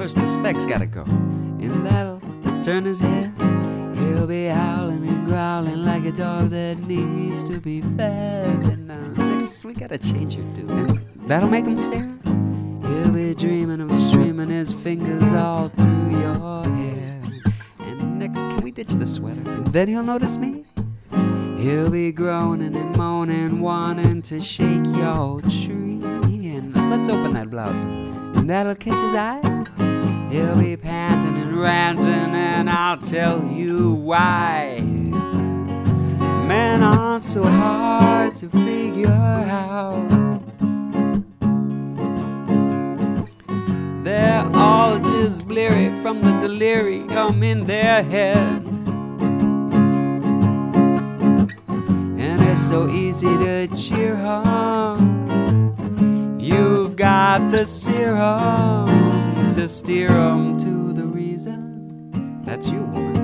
course the spec's gotta go. And that'll turn his head. He'll be howling and growling like a dog that needs to be fed. And next we gotta change your tune. And that'll make him stare. He'll be dreaming of streaming his fingers all through your hair. And next, can we ditch the sweater? And then he'll notice me. He'll be groaning and moaning, wanting to shake your tree. And let's open that blouse, and that'll catch his eye. He'll be panting and ranting, and I'll tell you why. Men aren't so hard to figure out. They're all just bleary from the delirium in their head. And it's so easy to cheer 'em. You've got the serum to steer 'em to the reason. That's you, woman.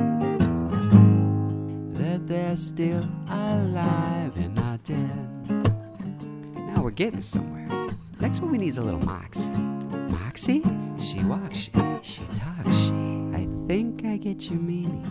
That they're still alive and not dead. Now we're getting somewhere. Next one we need is a little moxie. Moxie? She walks, she talks, she. I think I get your meaning.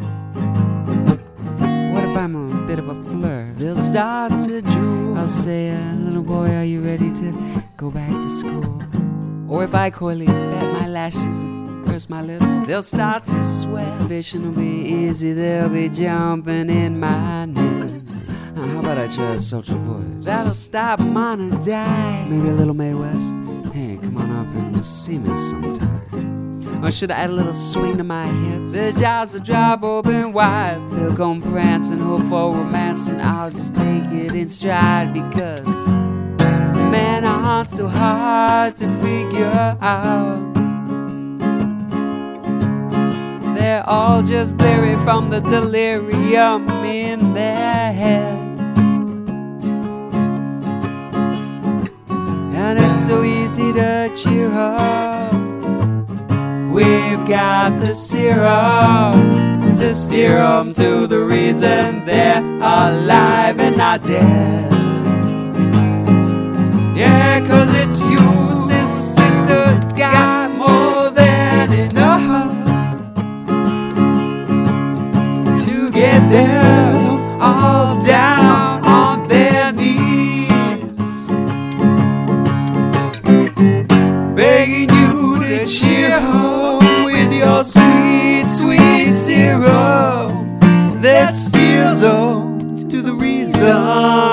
What if I'm a bit of a flirt? They'll start to drool. I'll say, little boy, are you ready to go back to school? Or if I coyly bat my lashes and purse my lips, they'll start to sweat. Fishing will be easy, they'll be jumping in my net. How about I try a sultry voice? That'll stop 'em on a dime. Maybe a little Mae West. Hey, come on up and see me sometime. Or should I add a little swing to my hips? The jaws will drop open wide. They'll come prancing, hope for romance, and I'll just take it in stride. Because men aren't so hard to figure out. They're all just blurry from the delirium in their head. And it's so easy to cheer up. We've got the serum to steer 'em to the reason they're alive and not dead. Yeah, 'cause it's you, sister, it's got more than enough to get them all down on their knees, begging you to cheer 'em with your sweet, sweet serum that steers 'em to the reason